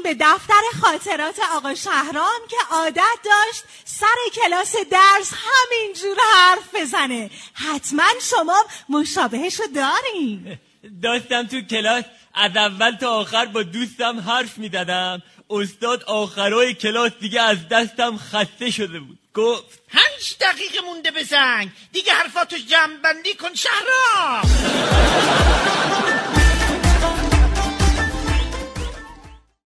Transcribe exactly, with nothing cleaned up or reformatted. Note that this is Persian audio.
به دفتر خاطرات آقا شهرام که عادت داشت سر کلاس درس همینجور حرف بزنه. حتما شما مشابهشو دارین. داشتم تو کلاس از اول تا آخر با دوستم حرف میدادم. استاد آخرای کلاس دیگه از دستم خسته شده بود. گفت پنج دقیقه مونده به زنگ، دیگه حرفاتو جمع بندی کن شهرام.